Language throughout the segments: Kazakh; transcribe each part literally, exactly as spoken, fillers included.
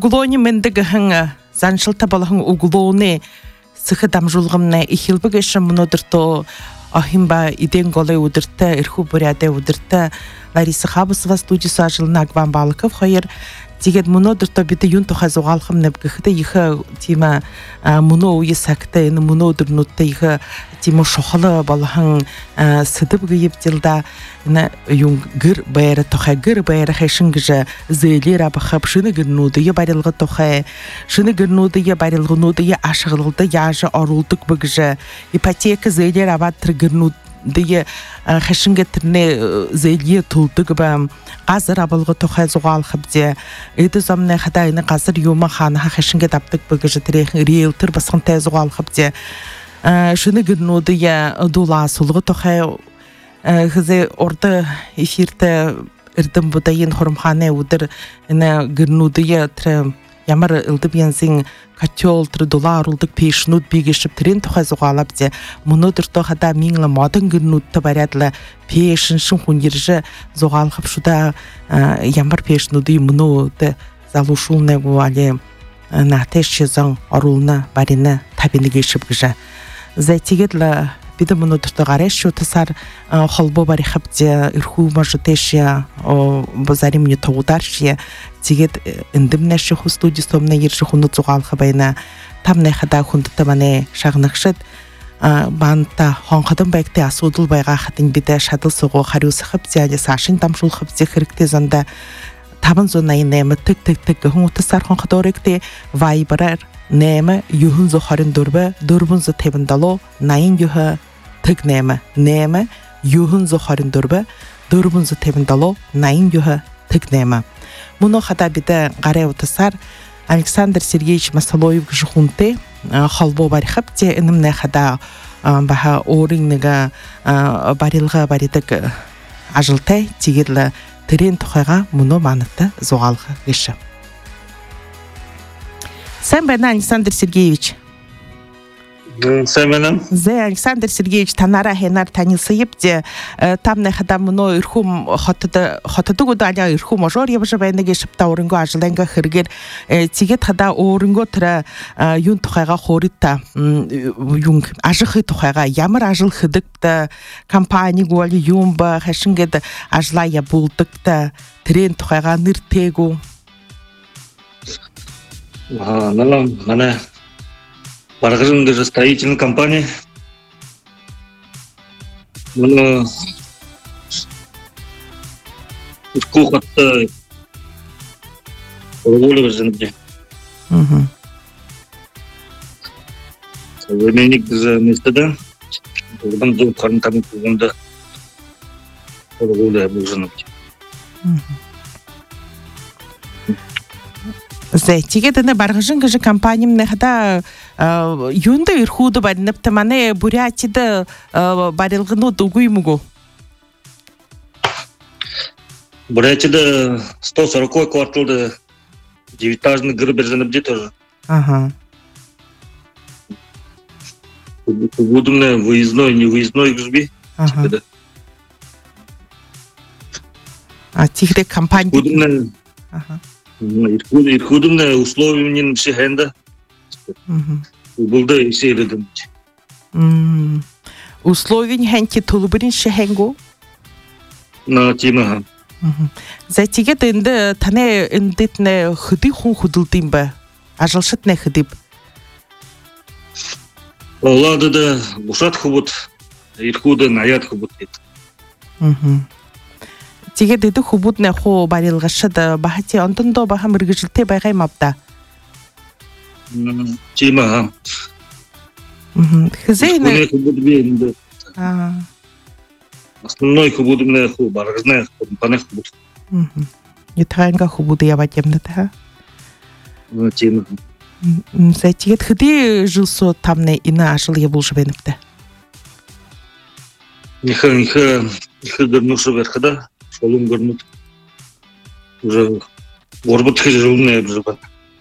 Углоне мендегаханга заншылта балахың углоне сыхы дамжулғымна ихилбігеші мұнодырто ахимба иден голай удырта, ирху буряде удырта Лариса Хабысова студиясы ажылына Агван Балыков хайыр Дегет мұнодырто биді юн тоқа зоғалқым нәбгіхді ехі тима мұно уйы сәкті, мұно дұрнутты ехі тима шоқылы балахың сыдып гейіп дилда юн гір байыры тоқа гір байыры хайшынгыжы зейлер абықып шыны гірнуды е барилғы тоқа шыны гірнуды е барилғынуды е ашығылды яжы арулдық бүгіжі ипотека зейлер абаттыр гірнуды дие хашинге тирне зелие тулдык ба газыр абылгы тохай зугал хабде эди замне хадайны газыр юма хана хашинге таптык бөгөжө тирэх риэлтор баскын тез зугал хабде шуны гырнуды я дула сулгы тохай хызе орда эфирте ирдим будайын хормхане удыр эне гырнуды я тре ямар ылдып янсин котел три доллар улдык пешнут бегешип трен тохай зугалапте мунудыр тохада миңла модын гырнутты барядлы пешин шин хундирже зугалхып шуда ямар пешнуды мунуды залушулне гуале натешче зан арулна барина табини гешип гыжа зайтигетла биде мунудыр тогареш шутасар холбо бари хапте ирху мажутешя о базарим не тоударшия тигет индимнеши ху студисомна ерши хуну зугал хабайна тамне хада хундта мане шагнакшат банта хонхадын байкте асудул байга хатин биде шадыл сугу харюс хапте али сашин тамшул хапте хиркте занда табын зонай неме тик тик тик хунутсар хонхадоректе вайбарар неме юхун зохарин дурбе дурбун зо тебиндало найин юха тик неме неме юхун зохарин дурбе дурбун зо тебиндало найин юха тик неме Муно хада биде гаре утасар Александр Сергеевич Масалоев гжхунте халбо барихапте инымне хада баха ориннега барилга баритек ажылтай тигирле терен тухайга муно манытта зогалга гышы. Сен бен Александр Сергеевич. Сәменем. Зе Александр Сергеевич танара хенар танилсыйып де тамне хада муно ирхум хотыды хотыды гудаля ирхум мажор ябыжы байнеге шипта орынго ажыленга хыргер тигет хада орынго тыра юн тухайга хоритта юн ажыхы тухайга ямар ажыл хыдыкта компания гуали юмба хашингед ажлая булдыкта трен тухайга ныртегу а налам мана Баргырынды строительная компания. Мына Ирку хатта ролы өзінде. Мгм. Современник за местада. Одан жол қарын тамын қылғанда ролы өзінде. Мгм. Зе тигетне баргыжын гыжы компаниямне хада юнда ирхуды баринапты мане бурятида барилгыны дугуймугу. Бурятида сто сороковой кварталда девятиэтажный гры бержаныбде тоже. Ага. Удобно выездной, не выездной гжби. Ага. А тигре компания. Удобно. Ага. Ирхудымна условием шехенда. Булда исейледим. Мм. Условиен хенки тулубрин шехенгу. На тема. Мм. Затигет энде тане эндетне хыды хун худылдым ба. Ажылшыт не хыдып. Олады да ушат хубут. Ирхуда наят хубут. Мм. Тигет эде хубут не хо барилгашыда бахати антондо баха мыргыжилте байгай мапта. Тема. Мм. Хызейне. А. Основной хубут мне ху баргызна компания хубут. Мм. Итханга хубуды ябатемда. Ну тема. Мм. Затигет хыды жылсо тамне ина ажыл ебулжы бенипте. Ниха ниха ниха гырнушы верхада. Шолум гырнут. Уже горбут жылные бжыба.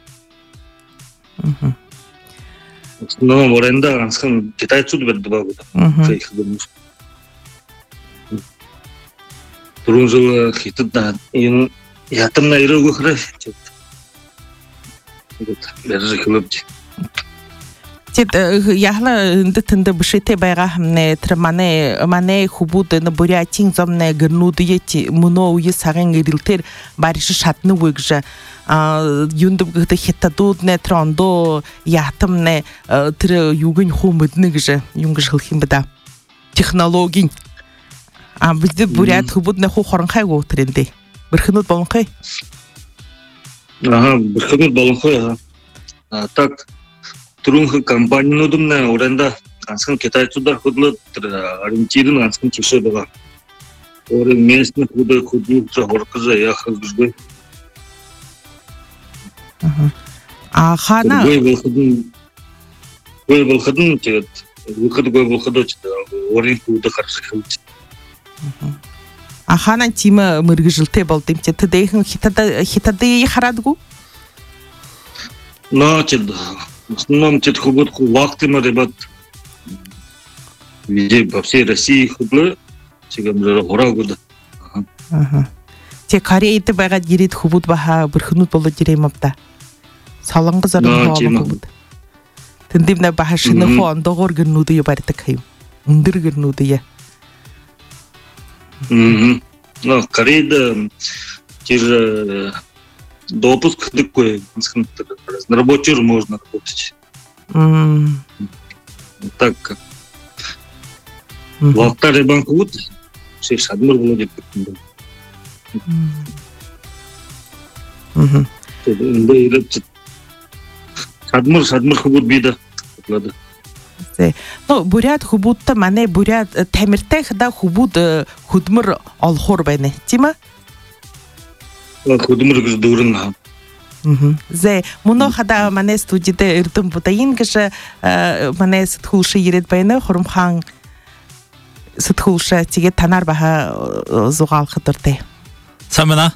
Мм. Но оренда анскан китайцуд берди багуда. Фейх гырнуш. Турун жылы хитыда ин ятымна ирыгы хрэ. Вот, даже хлопчик. Тэд яхла энд тэнд бишэтэй байгаа хамнэ тэр манай манай хубууд н Бурятийн зомны гэрнүүд яти мөнөө үе сарын ирэлтэр бариш шатны үгж а юунд гэдэг хятадууд нэ тэр ондоо ятам нэ тэр юуг нь хуу мэднэ гэж юм гэж хэлэх юм ба да технологийн а бид Бурят хубууд нэ хуу хоронхайг өтрөндөө бэрхнүүд болонхой Ага, бэрхнүүд болонхой а так Түрүүнх компаниудын оренда ганцхан китайчуудаар хөдлөд ориентир нь ганцхан чигшээ байгаа. Өөр местный хөдөө хөдөлж хорох гэж яах вэ? А хана Ой болходын Ой болходын тэгээд выходгүй болходоч өөрийн хөдөө харж хэлж. А хана тим мэргэжилтэй болд юм чи тэдэхэн хятад хятадыг хараадгүй? Но ч В основном те хубут вахтыма ребят везде по всей России худлы чигам жара хора года. Ага. Те Корейд байгаад ирээд хубууд баха бэрхнүүд болоод ирэм авда. Солонгос орны хубууд. Тэндивнэ баха шинэхүү ондогоор гэрнүүд юу барьдаг юм. Өндөр гэрнүүд яа. Мм. Но Корейд тэр допуск такой, на рабочий можно работать. Mm. Так. В алтаре банкут все шадмар владеет. Мм. Шадмар шадмар хубут бида. Но Бурят хубуудтай манай Бурят тамиртай хада хубууд хөдмөр олохор байна тийм ээ? Хөдмөр гэж дүүрэн. Мм. Зэ мөнөө хада манай студид эрдэм будаин гэж манай сэтгүүлшээ ирээд байна. Хурамхан сэтгүүлшээ тэгээд танаар баха зугаалхад дуртай. Самена.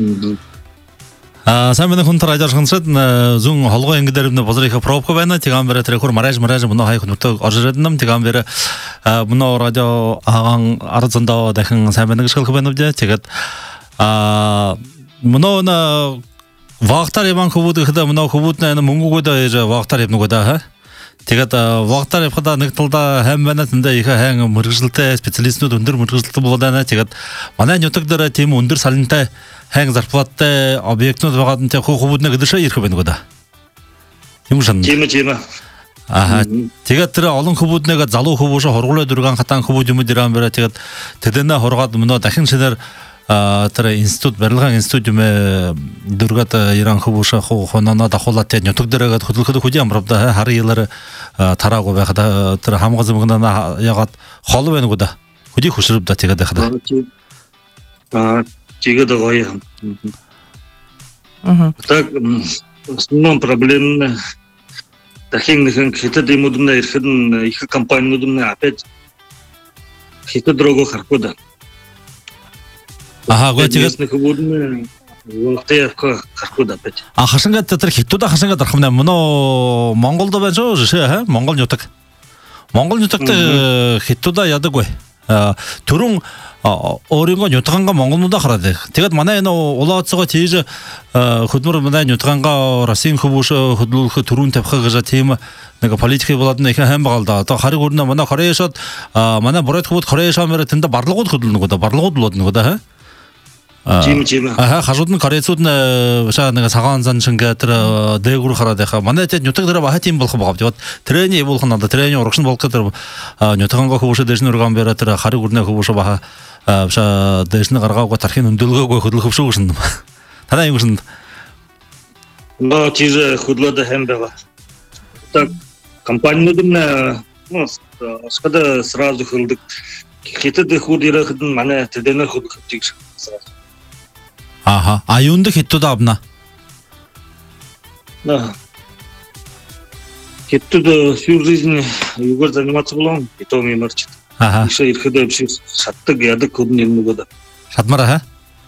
А самена хүн тарааж хансад зүүн холгоо ингэдэр нэ бозрыха пробка байна. Тэгам бэрэ тэр хөр мараж мараж мөнөө хай хүнтэй оржирднам. Тэгам бэрэ мөнөө радио агаан арзандаа дахин самена гэж хэлэх байна үү? Тэгээд а мөнөө на вахтар яван хөвүүд ихдэ мөнөө хөвүүд нэ мөнгөгөөд вахтар явнаг удаа ха. Тэгээд вахтар явхада нэг талда хайм байна тэндээ их хайм мэргэжилтэй специалистнууд өндөр мэргэжилтэй болоод байна. Тэгээд манай нутаг дээр тийм өндөр салентай хайм зарплаттай объектнууд байгаа нь хөө хөвүүд нэ гэдэршээ ирэх байна удаа. Тийм шин. Тийм тийм. Аа тэгээд тэр олон хөвүүд нэг залуу хөвөөш хоргуулаа дөргөн хатан хөвүүд юм дэрэн бэрэ тэгээд тэдэнэ хоргаад мөнөө дахин шинээр а тэр институт барилгын институт юм дөргөд Иран хөвөш хоноо дахуулаад тэ нутаг дээрээ хөдөлгөхөд хөдөө амравда хар ялаар тараагүй байхад тэр хамгаз мөнгөнд ягаад хол байна уу да хөдөө хөшрөв да тэгээд байхад а тэгээд гоё. Мм. Так основном проблем дахин нэг хятад юмуд нэ ирэхэд их компаниуд нэ опять хятад рого харахгүй да. Ага, гоо тэгээд хөвүүд Вахтай харахгүй да опять. А хашангад тэр хятадаа хашангад арах юм мөн Монголд байна шүү ха Монгол нутаг. Монгол нутагт хятадаа ядаг бай. Төрөн өөрийнхөө нутгангаа монголнуудаа хараад. Тэгээд манай энэ улаацгаа тийж хөдмөр манай нутгангаа Российн хөвөш хөдлөх төрүүн тавих гэж тийм нэг политик болоод нэг хайм байгаа л да. Одоо хариг өрнө манай Кореяшод манай Бурят хөвд Кореяшамаар тэнд барлгууд хөдлөнө гэдэг барлгууд болоод нэг да ха. Тийм тийм. Аа хажууд нь Корейцууд шаа нэг цагаан зан шингээ тэр дээгүүр хараад байхаа. Манай тэд нутаг дээр баха тийм болох байгаа. Тэгээд трени явуулах нь трени урагш нь болох гэдэг нутгангаа хөвөшө дэш нүрган бэрэ тэр хариг өрнө хөвөшө баха шаа дэш нь гаргаагаа тархин өндөлгөөгөө хөдлөх хөвшөө гүшин. Танаа юм гүшин. Но тийж хөдлөөд хэм байгаа. Так компаниуд нь ну скада сразу хөлдөг. Хятад хүүд ирэхэд манай тэдэнэ хөдлөх чиг сразу. Ага, а юунд хятад авна? Да. Хятад всю жизнь юугаар заниматься болон потом и марчит. Ага. Еще ирэхэд вообще шатдаг ядаг хөдний нэг удаа. Шадмар ха?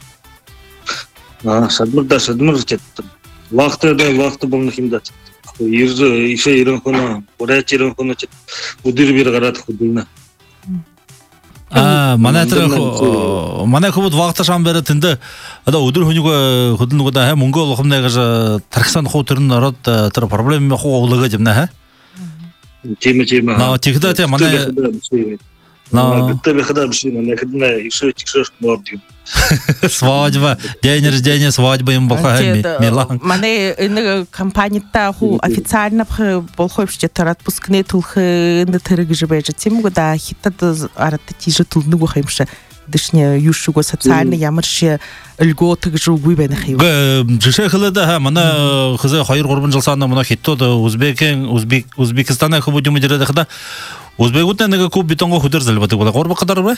А, шадмар да шадмар чит. Вахта да вахта болнох юм да. Ирж еще ирэн хоноо, ураач ирэн хоноо чит. Өдөр бир гараад хөдөлнө. А, манай тэр манай хөвд вагта шам бэрэ тэндэ одоо өдөр хөнийгөө хөдөлнөгөө да мөнгө олохмнайгаж тархсан хуу тэр нь ороод тэр проблем хуу уулгаа юмна ха. Тийм тийм. На тэгдэ тэ манай на гэдэг бэхдэ биш манай хэднэ ишээ чигшэр морд. Свадьба, день рождения, свадьба им баха Милан. Манай энэ компанитаа хуу официально болохгүй ч тэр отпускны төлөх нэтэр гэж байж тийм үү да хятад арад тийш төлнөг байх юм шиг дэшний юу шиг социальный ямар шиг өлгөөт гэж үгүй байх юм. Жишээлбэл да манай хязаа two three жил сана манай хятад Узбекэн Узбек Узбекистаны хөвд юм jirээд хада Узбекүүд нэг куб бетонго хөдөр залбадаг бола гурба кадар бай.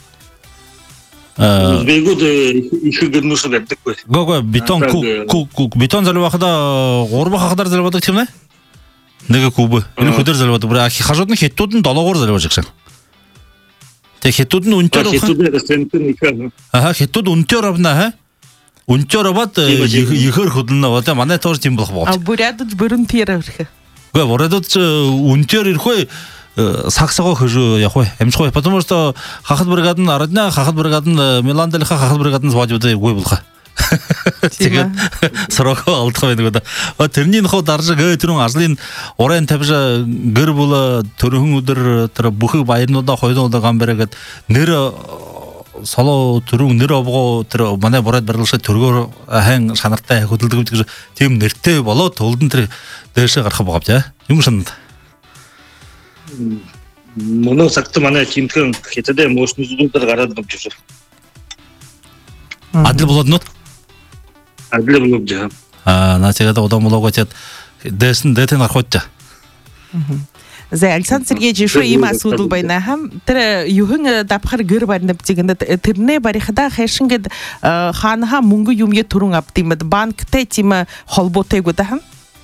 Узбекүүд их гэрнүүс байдаг бай. Гого бетон куб бетон залбахада гурба хадар залбадаг тийм нэ? Нэг куб энэ хөдөр залбадаг. Бра хажууд нь хятадууд нь долоогоор залбаж гсэн. Тэг хятадууд нь үнтээр аа хятадууд үнтээр авна ха. Үнтээр аваад ихэр хөдлөнө. Одоо манай тоор тийм болох бооч. А бурядд бүрэнтээр аврах. Гэ бурядд үнтээр ирэхгүй саксаго хожу яхой амжихой потому что хахад бригад нь арадна хахад бригад нь Миландалха хахад бригад нь свадьбатай үгүй болха. Тэгээд сроко алдах байдаг да. Тэрний нөхөд дарж гэрүүн ажлын уран тавьж гэр бүл төрхөн өдөр тэр бүх баярнуудаа хоёулаа гамбараад нэр соло төрөг нэр овгоо тэр манай бурад барилгашаа төргөөр хан шанартай хөдөлдөг гэж тийм нэртэй болоод төлдөн тэр дээшээ гарах байгаа бай. Юм шанад. Моно сакт манай тимхэн хятадын мөснүүдээр гараад бомжиж. Адил болоод нот. Адил болоод жаа. Аа, наачаад удаа молоогоо чад дэсэн дэтэн архуутта. За Александр Сергеевич шүү ийм асуудал байна хам тэр юухэн давхар гэр барьна бцгэнд тэрнээ барихда хайшингд хаанха мөнгө юмье түрэн авдимд банктай тийм холбоотой гоо да хам.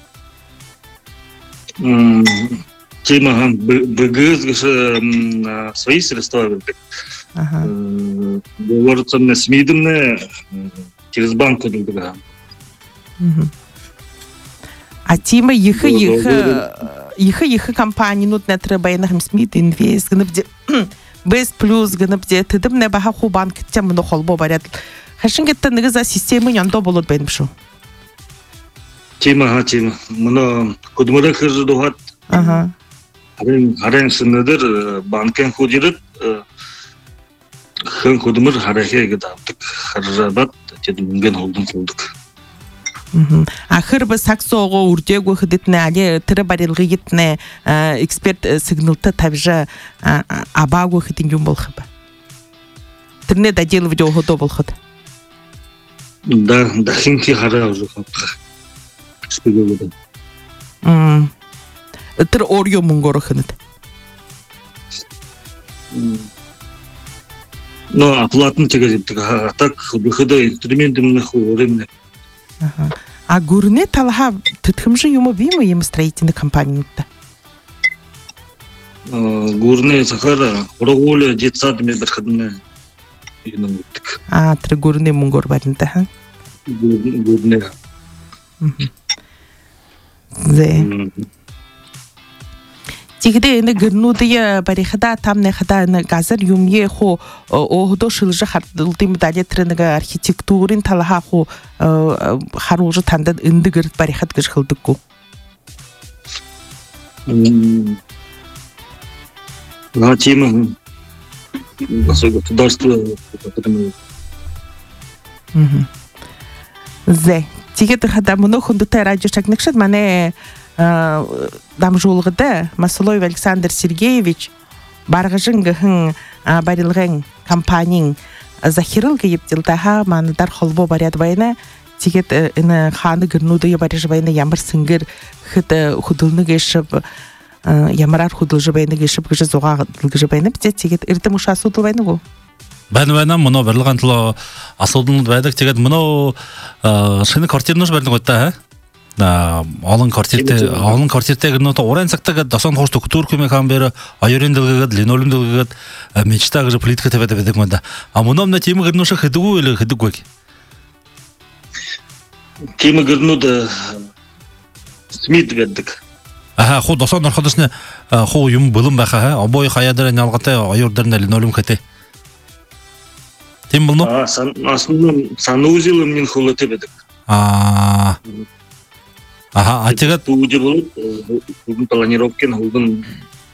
Мм тийм хам бэгээс гэс свои средства байдаг. Ага. Говорится на смидне через банк гэдэг. Мм. А тийм их их их их компаниуд нэтэр баянах смит инвест гэнэ без плюс гэнэ тэдэм нэ баха ху банк тийм нөх холбоо бариад хашингт нэг за системын яндоо болоод байна шүү. Тийм аа тийм мөн хөдөлмөрөөр хэрэг дуhat ага харин харин сүнэдэр банкын хүчирэг хэн хөдөлмөр харахыг гэдэг хараад тэд мөнгөнд холдон болдог. Ахэр ба саксоого үрдээгөө хэдэтнэ али тэр барилгыгитнэ эксперт сигналта тавьжа абаагүй хэдин юм болох ба. Тэрнээ дажилвж өөхөдөө болоход. Да, дахинки хараа үзэх. Спигэвэ. Мм. Тэр орё мөнгөөр хэнэт. Но оплатн тэгээд так хөдөлгөөд инструмент юм нэх өрөмнө. А гүрнэ талха тэтгэмж юм уу бим юм строительный компаниудаа. Гүрнэ сахара урагуул детсад мэдэр хэднэ юм гэдэг. А тэр гүрнэ мөнгөөр барина та. Гүрнэ. Зэ. Тэгдэ энэ гэрнүүдээ барихада тамны хада энэ газар юмье хуу өөхдөө шилж хардулдын медаль тэр нэг архитектурын талхаа хуу харуулж тандад эндэгэр барихад гэж хэлдэггүй. На тийм особенно государство потому. Мм. Зэ. Тэгэд хада мөнөхөндтэй радио чагнагшд манай дамжуулгада Маслоев Александр Сергеевич баргажин гхэн барилгын компанийн захирал гэвдэлтэха мандар холбоо бариад байна. Тэгээд энэ хааны гэрнүүдээ барьж байна ямар сэнгэр хэд хөдөлнөгэшв ямараар хөдөлж байна гэшв гэж зугаа гэж байна. Тэгээд эрдэм уш асуудал байна уу? Байна байна мөн барилгын төлөө асуудал байдаг. Тэгээд мөн шинэ квартирнууш барьдаг удаа на олон квартиртэй олон квартиртэй гэнэ уран цагтаа досон хоос төгтөр хэмээх хамбэр аюурын дэлгэгэд линолеум дэлгэгэд мечта гэж плитка тавьдаг байдаг юм да. А мөн өмнө тийм гэрнүүш хэдэггүй л хэдэггүй. Тийм гэрнүүд смит байдаг. Аха, ху досон архадасны ху юм булым баха ха. Обой хаядыр налгата аюрдарын линолеум кете. Тем булно? А, сан основном санузел мен холоте бедик. А. Аха, атигат туди болуп, бүгүн планировканы бүгүн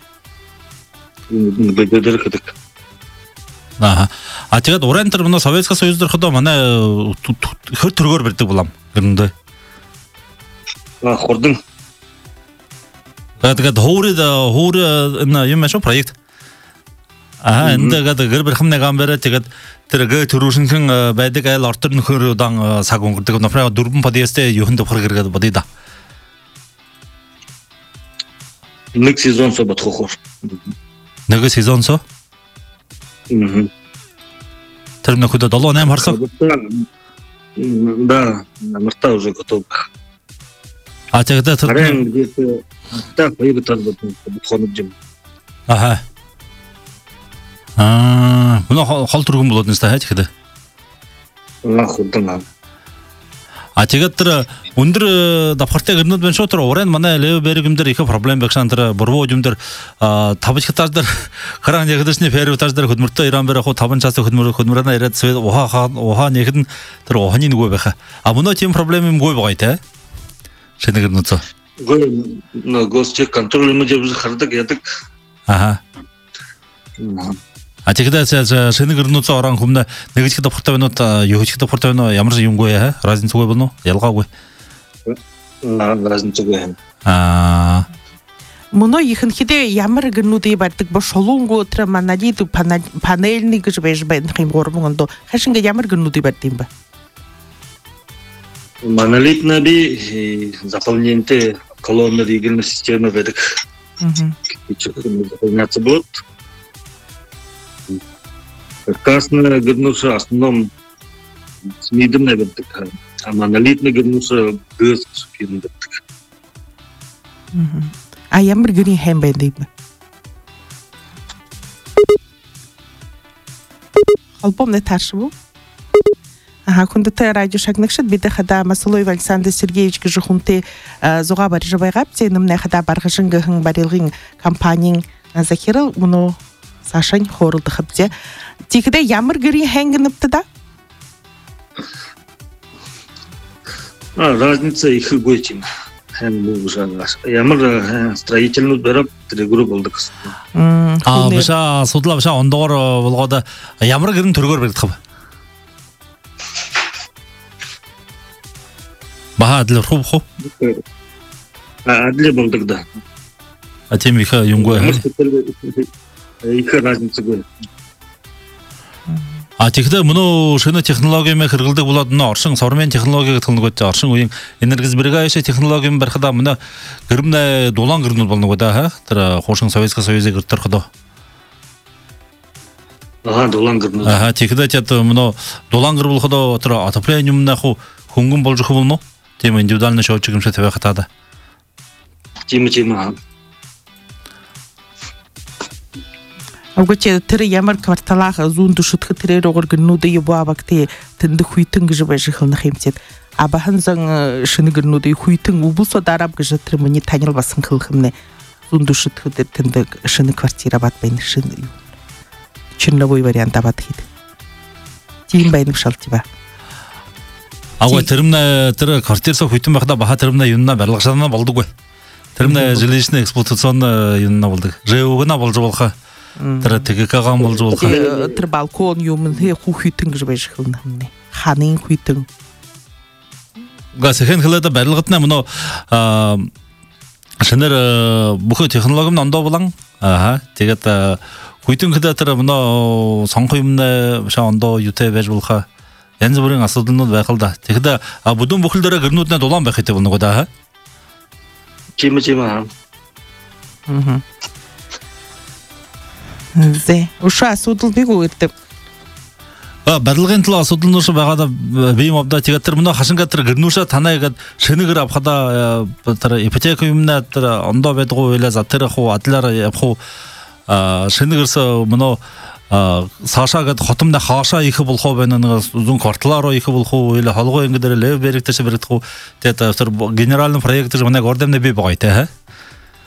бедер кедик. Аха. Атигат орентер мына Советский Союздар хадо мана хөр төргөр бердик булам. Гүндө. А, хордың. Атигат хоури да хоури на юм шо проект. Аха, энде гад гэр бир хамна гамбера тигат тэрэг төрүшинхэн байдаг айл ортор нөхөр удаан цаг өнгөрдөг. Например дөрвөн подъездтэй юунд хөргөргээд бодъё да. Нэг сезон со батхохор. Нэг сезон со? Мм. Тэр нөхөд долоо восемь харсав. Да, намарта уже готов. А тогда тэр Харин где-то так поедут подходит жим. Аха. Аа, мөн хол түргэн болоод нэстэй хайж ихэд. Аа, хурдан. А тэгээд тэр өндөр давхартай гэрнүүд байна шүү тэр уран манай лев берг юм дээр их проблем багшаан тэр буруу юм дээр тавж хатаж дээр харан ягдсны фэр утаж дээр хөдмөртөө иран бэр хуу таван чаас хөдмөр хөдмөрнө ирээд свет уха уха нэгэн тэр уханы нөгөө байха. А мөнөө тийм проблем юм гүй байгаа те. Шинэ гэрнүүд. Гүй на госчек контроль юм жив хардаг ядаг. Аха. А тэгээд шинэ гэрнүүд орон хүмүүн нэг их давхартай байна уу юу их давхартай байна уу ямар юмгүй аа разница үгүй болно ялгаагүй. Аа, разница үгүй. Аа. Мөнөө ихэнхдээ ямар гэрнүүдийг барьдаг ба шулуунгуу тэр манадид панельний гэж байж байх юм гурван ондоо хашинга ямар гэрнүүдийг барьд юм бэ? Монолитная би заполнение колонны регулярной системы байдаг. Мм. Заполняться будет. Каркасная гернуша основном снидемная байдаг. А монолитная гернуша гыз юм байдаг. Мм. А ямар гэрийн хайм байдаг юм бэ? Холбомны таашгүй. Ага, хүндэтэй радио шагнагчид бид хада Масулоев Александр Сергеевич гэж хүнтэй зуга барьж байгаа бцэн нэмнэ хада баргашин гэн барилгын компанийн захирал мөнөө сашань хооролдох бзэ. Тэгэхдээ ямар гэрийн хангнапты да? А, разница их үгүй юм. Хэн бүгжаас. Ямар строительный барап тэргүүр болдог. Мм. А баша судлаа баша ондоор болгоод ямар гэрэн төргөр барьдаг вэ? Баха адлер хуу хуу. А, адлер болдог да. А тийм их юмгүй. Их разница үгүй. А тэгэхдээ мөнөө шинэ технологийн хэрэгэлдэг болоод нөө оршин современ технологиг төлнөгөж оршин үеийн энергосберегаюший технологийн барихада мөнөө гэрмнэ дулаан гэрнүүд болно гоо да ха тэр хуушин Советский Союзыг гэртэрхэд. Аа, дулаан гэрнүүд. Аа тэгэхдээ тэд мөнөө дулаан гэр болоход тэр отопление юмнах хөнгөн болж өгөх болно. Тийм индивидуальный шоучиг юмшаа тавих хатаа. Тийм тийм аа. Аугч тэр ямар кварталах зүүн төшөтх тэрээр угар гэрнүүдээ яваабагти тэнд хүйтэн гэж байж хэлнэх юмцэд а бахан зан шинэ гэрнүүдээ хүйтэн өвөлсө дарааб гэж тэр миний танил басан хэлэх юмнэ зүүн төшөтх тэр тэнд шинэ квартира бат байна шинэ чиновый вариант аваад хэд тийм байна шалт ба Агуу тэрмнэ тэр квартирсо хүйтэн байхдаа баха тэрмнэ юунна барилгашаана болдоггүй. Тэрмнэ жилищный эксплуатацион юунна болдог. ЖЭУ-гна болж болох. Тэр ТГК-ган болж болох. Тэр балкон юм хэ хүйтэн гэж байж хэлнэ юмнэ. Ханын хүйтэн. Гасхэн хэлээд барилгатна мөн аа шинээр бүх технологи нь ондоо болон аа тэгээд хүйтэн хэлээд тэр мөн сонгох юмнэ шаа ондоо юутэй байж болох. Янз бүрийн асуудлууд байх л да. Тэгэхдээ бүдүүн бүхэл дээр гэрнүүд нэ дулаан байх хэрэгтэй болно гоо да. Тийм тийм аа. Мм. Зэ, уша асуудал бигүү гэдэг. А барилгын төлөө асуудал нь байгаад бие мовда тэгээд тэр мөн хашинга тэр гэрнүүшээ танаа гээд шинэгээр авахада тэр ипотека юмнаа тэр ондоо байдгүй байлаа за тэр хуу адлаар явах уу шинэгэрс мөн саашаагаад хотомны хаашаа их болох уу байна нэг зүүн кварталаароо их болох уу или холгоо ингэдэр лев берэгтэйс баригдах уу тэгээд тэр генеральный проект гэж манай гордемнэ би байгаа те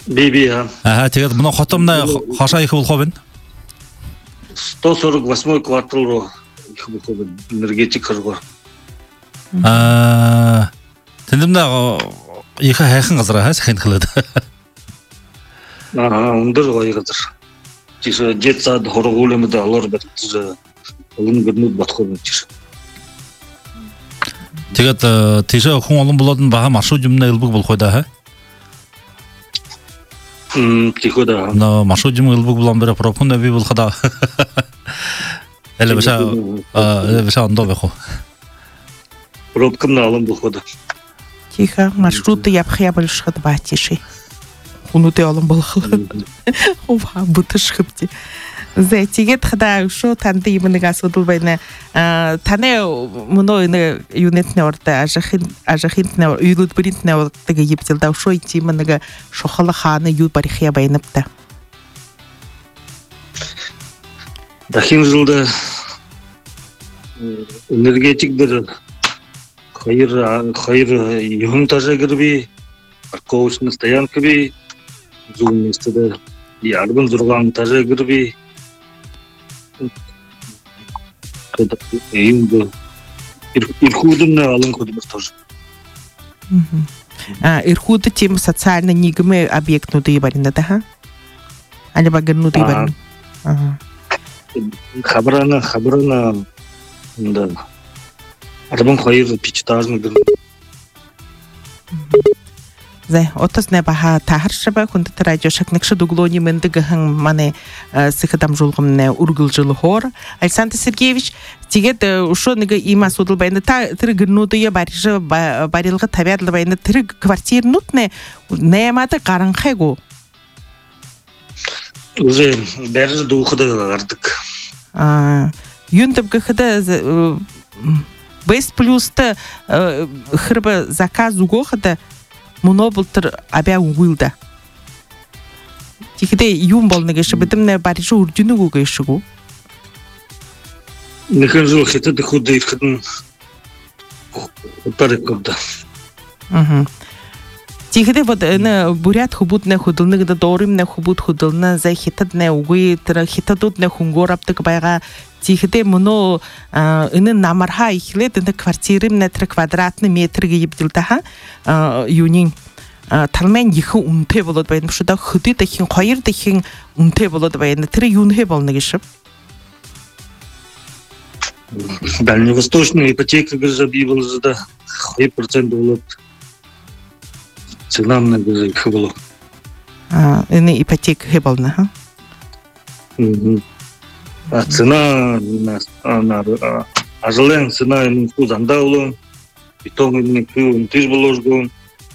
Биби, а. Ага, тэгээд мына хотомна хашаа их болох вэ? сто сорок восьмой квартал руу их болох энергетик харгаар. Аа, тэндэмнэ их хайхан газар хаа сахин хэлээд. Аа, өндөр гоё газар. Жишээ jetсад хоргуулмад алор бат өлн гэрнүүд бодох юм чи. Тэгээд тийшээ хүн олон болоод бага маршрут юмна элбэг болох байда хаа. Мм, тихода. На маршрут юм элбэг болон бера пропон би болох да. Эле баша э баша ондоо байх уу. Пробкам наалам болох да. Тихо, маршруты явах я больше хад батиши. Хүнүүдээ олон болох. Ова бүтшгэвти. За тэгээд хада шүү танд юм нэг асуудал байна. А таны мөнөө энэ юнитны урд ажихын ажихынтны юуд бринтны урд тэгээ ебзэлдэ шүү юм нэг шохол хааны юу барих я байна та. Дахин жылда энергетик дэр хайр хайр юм тажа гэрби парковочный стоянка би зум местеде яргын зурган тажа гэрби это им ирхудын алын хөдөлмөр тож. А ирхуд тем социально нийгмийн объектнуудыг барина да ха. Али багнуудыг барина. Аа. Хабрана хабрана да. Арбан хайр пичтажны гэр. За отос не баха тахаршба хүнд радио шакнагш дуглони мэндэгхэн мане сэхэдамжуулгамне үргэлжил хоор Александр Сергеевич тэгээд ушо нэг ийм асуудал байна та тэр гэрнүүдээ бариж барилга тавиадлаа байна тэр квартирнууд не нэмээд гаранхайгу Уже бэрж дуухад гардаг. А юндэв гэхэд Бэс плюс-та хэрэг заказ өгөхөд моноболтер абя үгүйлдэ. Тэгэхдээ юм болно гэж бидэмнэ бариж үржинэг үг гэшгүй. Нэхэн жил хэтэд хөд ирэхэд утарекода. Мм. Тэгэхдээ бод энэ бурят хөбүүднэ хөдөлнөг доорымнэ хөбүүд хөдөлнө за хятаднэ үгүй тэр хятадууднэ хөнгөөр авдаг байгаа. Тэгэхдээ мөнөө энэ намарха ихлээд энэ квартирымнэ тэр квадратны метр гэйбдэлдэ ха юунин талмын их үнэтэй болоод байна шүү да хөдөд дахин хоёр дахин үнэтэй болоод байна тэр юунэ болно гэж. Дальневосточная ипотека гэж би бол да two percent болоод цена на гэж их болоо. А энэ ипотека болно ха. Мм. А цена на на ажлен цена им кузанда болоо. Битон им күү тиж болоожгүй.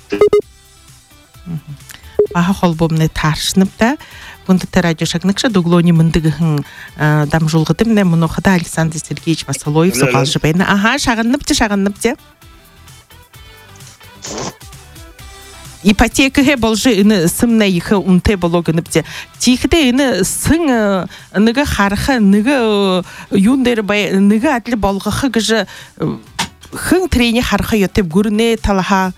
Аха холбомны тааршнапта бүндэт радио шагнагш дуглооны мэндэгхэн дамжуулгад юм нэ мөнөхөд Александр Сергеевич Басалоев суулж байна. Аха шагнапч шагнапч. Ипотека хэ болж энэ сымнэ их үнэтэй болоо гэнэвч тийхдээ энэ сын нэг харах нэг юун дээр нэг адил болгох гэж хэн трени харах ётэй гүрнэ талха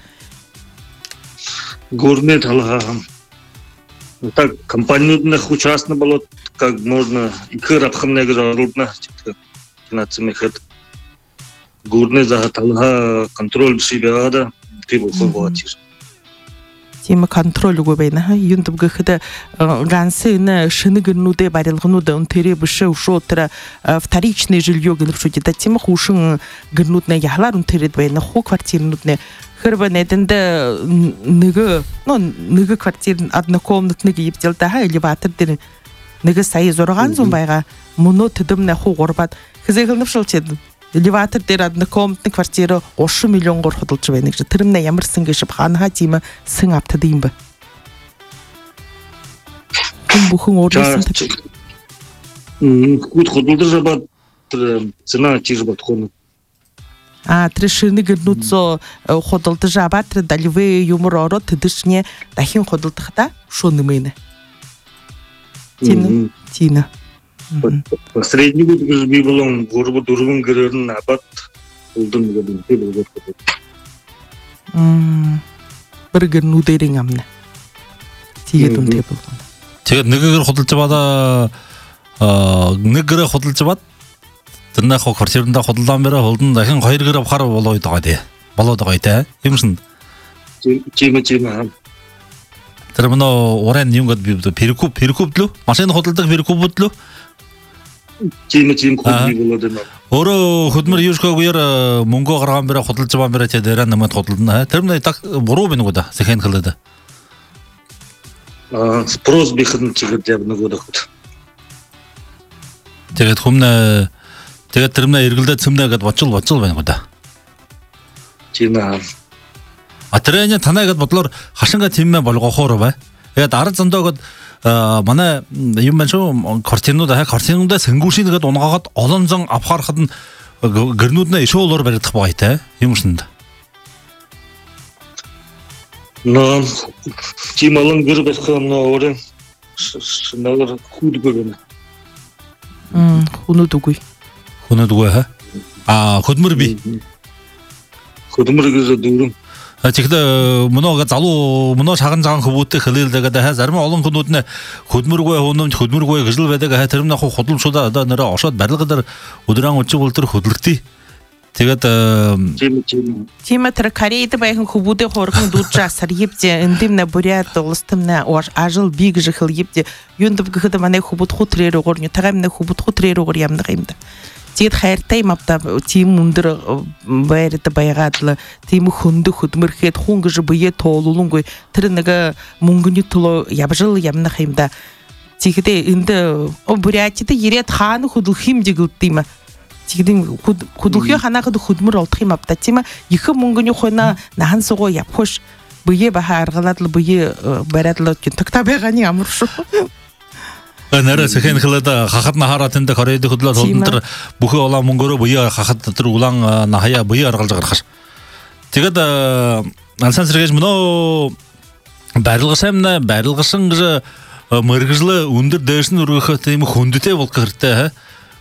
гүрнэ талха так компаниудных участно было как можно их рабхамне гэж оруулна нацмэхэд гүрнэ за талха контроль шибэда ты болоо тийм контрол үгүй байна ха юунд гэхэд ганс энэ шинэ гэрнүүдээ барилганууд өнтөрөө биш ушуутра вторичный жилье гэнэрчүүд да тийм хүүшин гэрнүүд нэ ялаар өнтөрөд байна хуу квартирнүүд нэ хэрвээ нэдэнд нэг нэг квартир однокомнатный ебдэл да ха элеватор дээр нэг сая six hundred байгаа мөнөө төдөмнэ хуу гурбад хэзээгэлнэвшүүлчихэд элеватор дээр однокомнатный квартира thirty million гор хөдөлж байна гэж тэрнэ ямарсан гэж ханаа тийм сэн автад юм бэ. Хүн бүхэн өөрөөсөн тэг. Мм гүд хөдөлж байгаа цена чиж бодхон. А тэр шинэ гэрнүүд зөө хөдөлж аваа тэр даливэ юмр ороод тэдэрчнээ дахин хөдөлдөх та шуу нэмэнэ. Тийм тийм. Средний год би болон гурбу дөрвөн гэрээр нь абат үлдэн гэдэг тийм болов. Мм. Бэргэр нүдэрийн амна. Тэгээд үнтэй болгоно. Тэгээд нэгээр худалдаж бада аа нэгэрэ худалдаж бад тэрнээ хоо квартирында худалдан бэрэ холдон дахин хоёр гэр авахар болоод байгаа тий. Болоод байгаа тий. Юм шин. Тийм тийм. Тэр мөн уран юм гээд би перекуп перекуп лөө машин худалдаг перекупуд лөө. Тийм тийм худалдаж болоод байна. Өөрөө хөдмөр юушгаагаар мөнгө гаргаан бэрэ худалдаж баан бэрэ тий дээрээ намайг худалдана. Тэр мөн так буруу байна уу да. Сэхэн хэлээд. Аа спрос бихэн чигээр явна гэдэг. Тэгээд хүмнэ тэгээд тэрмнэ эргэлдээ цэмнэ гэд бодчил бодчил байна уу да. Тийм аа. А тэрэн танайгад бодлоор хашинга тиммэ болгохоор бай. Тэгээд ард зөндөөд манай юм байна шүү квартирнууд аа квартирнуудаа сэнгүүшингээд унгаагаад олон зан авахарахад нь гэрнүүд нэ ишуулуур баригдах байгаатай юм шинд. Но тийм олон гэр бэлхэн нөөрэ нөөр худгөр байна. Мм хүнүүд үгүй. Хүнүүд үгүй хаа. А хөдмөр би. Хөдмөр гэж дөрөв. Тэгэхдээ мөнөөгө залуу мөнөө шаган цагаан хөвгүүтэй хэлэлдэгээд хаа зарим олон хүмүүс нэ хөдмөргүй хүнөмж хөдмөргүй гэж л байдаг хаа тэрмнэ худалчудаа одоо нэрэ ошоод барилгадар өдрөн өчиг бол тэр хөдлөлтий. Тэгээд тийм тийм. Тийм тэр Корейд байхын хөвгүүдээ хурган дүүжээ сарьевдэ эндимнэ буряд улстымнэ ажил би гэж хэлгийвдэ юунд гэхэд манай хөвгүүд хутрээр уурны тагамнэ хөвгүүд хутрээр уур ямнах юм да. Тэгээд хайртай юм авта тийм өндөр байрд байгаад л тийм хөндө хөдмөрхэд хүн гэж бие тоолуулангүй тэр нэг мөнгөний төлөө явжил ямнах юм да. Тэгэхдээ энд бурятид ирээд хаана хөдөлөх юм жигэлд юм. Тэгэхдээ хөдөлгөхийн ханахад хөдмөр олдох юм авта тийм их мөнгөний хойно нахан сугуу явхш бие баха аргалаад л бие бариад л тагта байганы амар шүү. Нэрэ сэхэн хэлээд хахад на хараад энэ Корейд хөдлөөд холдон бүхий улаан мөнгөөрөө бие хахад тэр улаан нахая бие аргалж гаргах. Тэгээд ансан сэргэж мөнөө барилгасан барилгасан гэж мэрэгжлээ өндөр дээш нь өргөх тийм хүндтэй болох хэрэгтэй.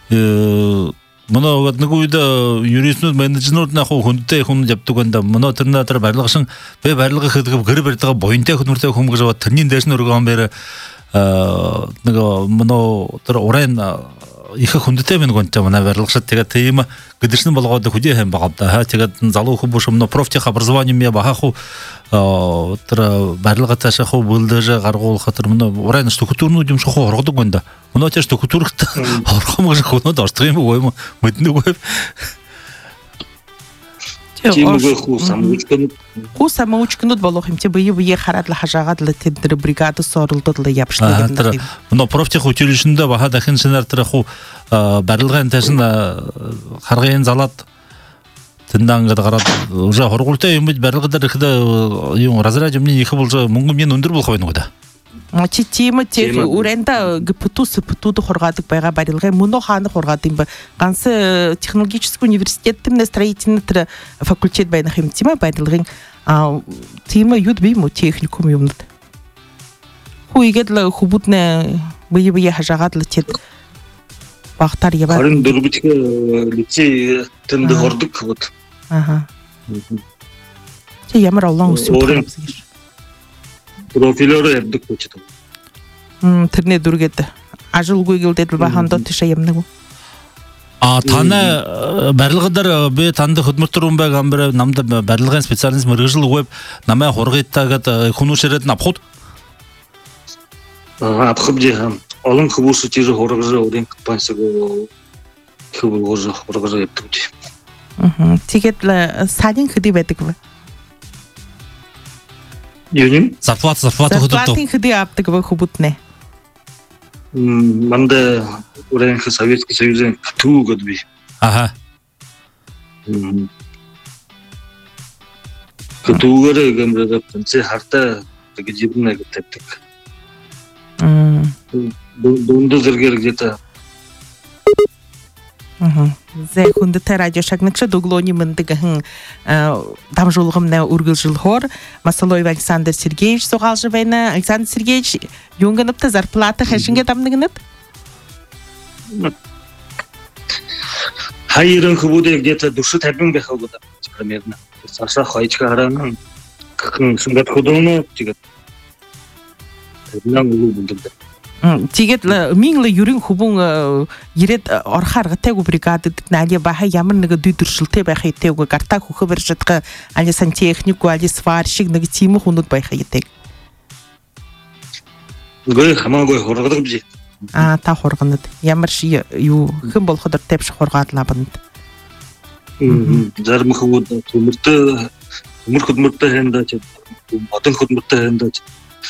Мөнөө нэг үед юристнууд менежернууд нах хүндтэй хүн явдаг байна. Мөнөө тэрнээ тэр барилгасан би барилга хийдэг гэр барьдаг буянтай хүнмэртэй хүм гэж бод тэрний дээш нь өргөн бээр нэг мөнөө тэр уран их хүндтэй байна гонтой манай барилгашд тэгээд тийм гэдэрсэн болгоод хөдөө хэм байгаа да. Тэгээд залуу хүмүүс мөнөө профтех образование мя бахах тэр барилгатай шахуу бүлдэж гаргуулах тэр мөнөө уран структурнууд юм шахуу хоргодог байна да. Мөнөө тэр структурт хорхом гэж хөнөөд ордог юм уу юм мэднэгүй. Тийм үү самуучкнууд хүү самуучкнууд болох юм чи бие бие хараад л хажаагаад л тэр бригад соролдод л явшлаа гэдэг юм. Мөнөө профтех училищэндээ баха дахин шинээр тэр хүү барилгын ташин харгын залаад тэндээ ингээд гараад уже хоргуултай юм бий барилга дээр ихэд юм разраж юмны их болж мөнгө минь өндөр болох байна уу да. Чи тийм тэр үрэнда гипотус путууд хургаадаг байгаа барилгын мөнөө хаана хургаад юм бэ? Ганц технологический университетийн строительный тэр факультет байх юм тийм ээ барилгын тийм юуд бий мө техникум юмнууд. Хүйгээд л хөвгүүднэ бие бие хажаагаад л тэд багтаар яваа. Харин дөрвөдх лицей тэнд хордог вот. Аха. Чи ямар олон үсвэ гэж. Профилёроо явдаг гэж байна. Мм тэрний дүргээд ажилгүй гэлдээд бахандаа тийш ямнаг. А таны барилга дээр би танд хөдмөртөр хүн байг амбар намд барилгын специалист мэргэжил веб намаа хургайтаагаад хүмүүшэрээд авахуд. Аа авах юм. Олон хүмүүс тийш хургаж өөрийн компанисаг хөвгөж хургаж явдаг. Мм тэгээд садын хэдий байдаг вэ? Юним? Зарплата зарплата хөдөлтөө. Зарплатын хэдий авдаг вэ хөвгүүднэ? Мм манд уран Советский Союзын түүгэд би. Аха. Мм. Түүгээрээ гэмрээд тэнцээ хартаа гэж юм нэг тавьдаг. Мм. Дунд зэрэг где-то. Аха. Зэ хүндэтэй радио шагнагч Дуглони мэндэгэхэн дамжуулгамна үргэлжлөхөөр Масалоев Александр Сергеевич сугаалж байна. Александр Сергеевич юунгэнэптэй зарплата хашингээ дамнагнат? Хайрын хөвгүүдээ где-то душа тавин байх уу гэдэг примерно. Саша хайчка хараа гэн сүнгэт хөдөөно тэгээд Нан улуу булдырды. Тэгээд минь л ерөн хөвөн ирээд орхаар гатайг бригадад наали баха ямар нэг дүйдэршилтэй байх хэтэйг гартаа хөхө барьждаг али сантехник али сварщик нэг тийм хүнүүд байх хэтэйг. Гүй хамаагүй хургадаг би. Аа та хурганад ямар ши юу хэн болох дөртэй биш хургаадлаа банд. Мм зарим хөвд төмөртөө төмөр хөдмөртөө хэнда ч модон хөдмөртөө хэнда ч.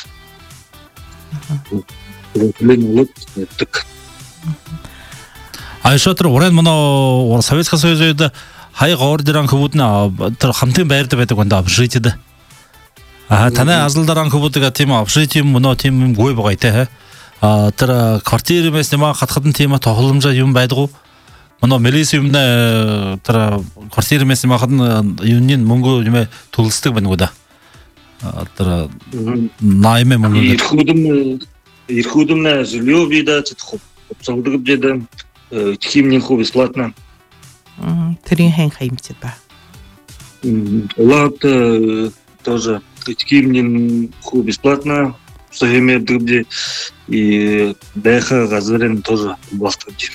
А еще тэр уран моно Советский Союзд хаяг ордеран хөвдөн тэр хамтын байрд байдаг гонд общежитиэд. А танай азалдаран хөвдөг тийм общежитие моно тийм гүй байгаа те. А тэр квартирээс нэмаа хатхад тийм тоглоомжаа юм байдгүй. Моно милис юмна тэр квартирээс нэмаа хад юуны мөнгө юм төлөлсдөг байна уу да. Тэр найме мөнгө Ирхудумна жилье видать, обсолдуг беда, химнин ху бесплатно. Трин хэн хаймчит ба. Лат тоже химнин ху бесплатно, сохиме дубде и бэха газарен тоже бастырч.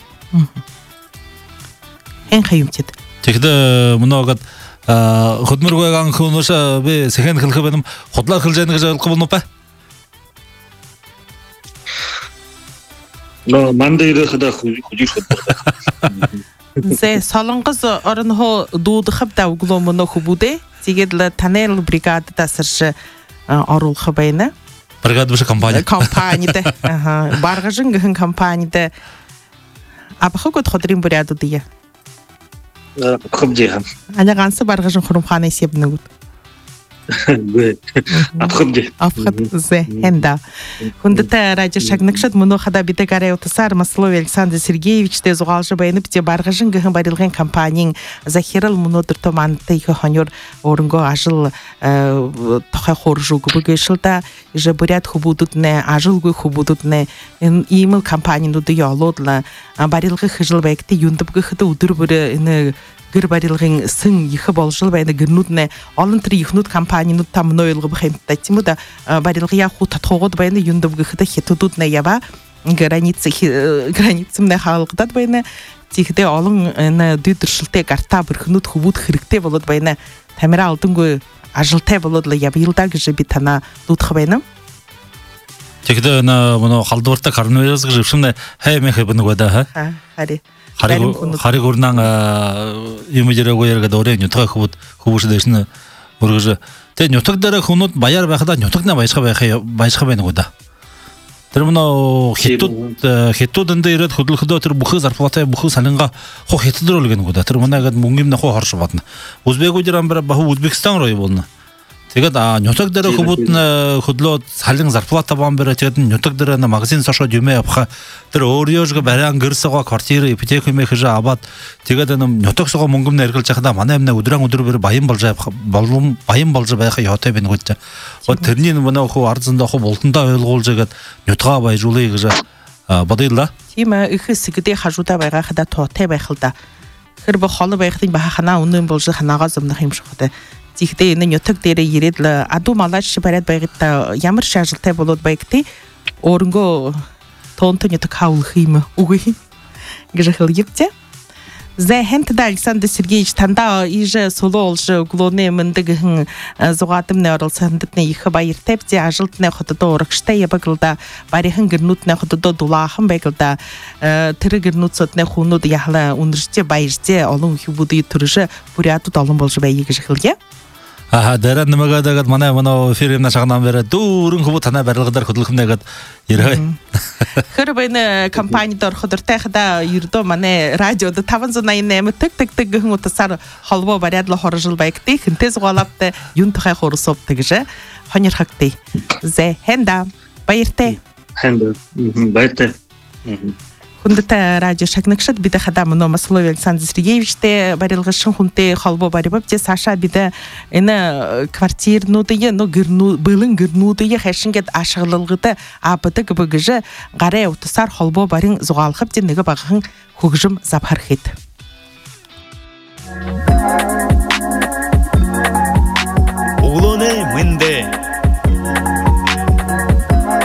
Хэн хаймчит. Тэгэхдээ многод хөдмөргөөгөн хүнөөс би сэхэн хэлэх бэнэм худлаа хэлж яах гэж ойлгох болно ба. Но мандайры хада хужиж хөдөлгөөн. Зэ солонгос орноо дуудахав да угломно хубудэ. Тэгээд л танел бригадаас ирж оруулах байна. Бригад биш компани. Компанид. Аха. Баргажин гэн компанид абхагод ходрын бригадууд яа. Абхабдихан. Ана ганц баргажин хурамханы сэбнэгүүд. Гэ. Абхабди. Абхад зэ хэнда. Хүндэтэй радио шагнагшад мөнө хада бидэгарэ утасар Маслов Александр Сергеевичтэй зугаалж байна битэ баргажин гэн барилгын компанийн захирал мөнөдөртөө мантай их хонёр өрөнгөө ажил тохой хоржуг бүгэшэлдэ же бурят хубудут нэ ажилгүй хубудут нэ ийм компаниуд яолоодла барилгын хижил байгти юндбгэхэд өдөр бүр энэ гэр барилгын сэн их болжол байна гэрнүүд нэ олон тэр ихнүүд компаниуд там нойлго бахимтай тийм үү барилгын ху татхогод байна юндбгэхэд хятадууд нэ ява границ границмнэ хаалгадад байна тийхдээ олон энэ дүйдэршилтэй гарта бүрхнүүд хөвүүд хэрэгтэй болоод байна тамира алданггүй ажилтай болоод л явилдаа гэж би танаа дуудах байна. Тэгэхдээ нөө халдвартай коронавирус гэж шимнэ хай мэх бэнэг бада ха хари хариг хариг урнан юм жирэгөө ярга дөрөө нютга хөвд хөвшдэшнэ өргөж тэ нютаг дээр хүмүүд баяр байхад нютагна баясга байх баясга байна уу да. Тэр мөн хятад хятадд ирээд хөдөлгөдөө тэр бүх зарплатай бүх салинга хо хятадрол гэнэ үү да. Тэр манайгад мөнгөм нөхө хорш бодно. Узбекуудэр амбара баху Узбекистан руу болно. Тэгээд нютаг дээр хүмүүд хөдлөө салин зарплата бамбара тэгээд нютаг дээр магазин сошод юм явах тэр өөрөөж бариан гэрсэго квартир ипотек юм хийж аваад тэгээд нютагсоо мөнгөм нэргэлж яхада манай амна өдрөн өдөр баян болж болом баян болж байх яотой байна гэж. Тэрний манай хөө арзандаа хөө болтондоо ойлгуулж тэгээд нютгаа баяжуулъя гэж бодъё. Тийм их хэсэгдээ хажуудаа байгаа хада тоотой байх л да. Тэр бо хол байхын бахана үнэн болж ханаагаа зомнох юм шиг хата. Тэгэхдээ энэ нютаг дээр ирээд л аду малаш бариад байгта ямар шажилтай болоод байгти өөрөнгөө тонто нютаг хаулах юм үгүй гэж хэлгэвчээ. Зэ хэнтда Александр Сергеевич тандаа иж солоолж глоне мэндэгэн зугаадамны оролцондны их баяртай бзи ажилтны хотод урагштай ябаглда барихан гэрнүүдний хотод дулаахан байгалда тэр гэрнүүдсөдний хүнүүд яхла үнэрчээ баярчээ олон хүмүүдийн төрөш бүрядууд олон болж байя гэж хэлгээ. Аа дараа нэмэгэдэгэд манай манай фирмна шагнам бэрэ дүүрэн хөвд танай барилгадар хөдөлгөнэгэд ирээ. Тэр байна компанид ороход тайхада ердөө манай радиод таван зуун найман восемь тэг тэг тэг гэн утасаар холбоо бариад л хоржил байгтээ хинтээ зугаалаптай юн тухай хорсоп тэгж хонёр хагтээ. Зэ хэнда баяртай. Хэнда баяртай. Хүндэтэй радио шагнагшад бид хада мөн Маслов Александр Сергеевичтэй барилгын хүнтэй холбоо барибав чи саша бид энэ квартирнуудын нөө гэрнүү бэлэн гэрнүүдийн хашингэд ашиглалгад апдаг бэгж гараа утасаар холбоо барин зугаалхав чи нэг багахан хөгжим завхар хэд. Углоне мэнде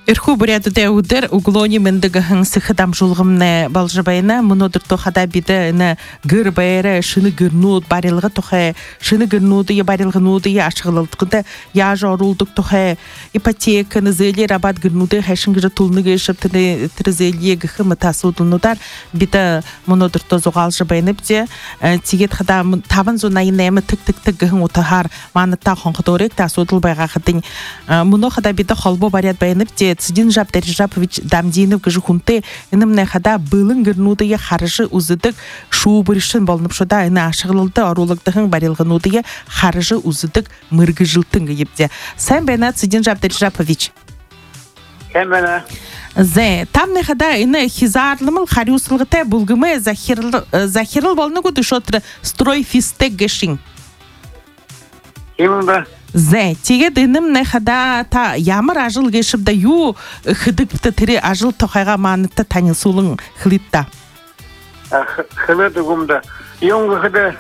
Ирху буряду де удер углони мендегахын сыхадам жулгымны балжабайна мунодыр тохада биде на гыр байра шыны гырнуд барилга тохе шыны гырнуды я барилгынуды я ашыгылдыкта я жорулдук тохе ипотеканы зели рабат гырнуды хашынгы тулны гешип трезелие гыхы тасудунудар биде мунодыр тозугал жабайны бде тигет хада табан зонайны тик тик тик гыхын утахар манта хонходорек тасудул байга хадын муно хада биде холбо барят байны бде Цидин Жап Дережапович Дамдинов гыжухунте инымне хада былын гырнудыя харыжы узыдык шубырышын болнып шода ина ашыгылды арулыктыгын барилгынудыя харыжы узыдык мыргы жылтын гыйыпте. Сен бена Цидин Жап Дережапович. Сен бена. Зе тамне хада ина хизарлымыл хариусылгыте булгымы захирл захирл болны гуды шотр строй фистек гешин. Имында Зе, теге дыным не хада та ямар ажыл гешіп да ю хыдык бітті тірі ажыл тоқайға манытта танысулың хылитта. Хылыды гумда. Йоңғы хыды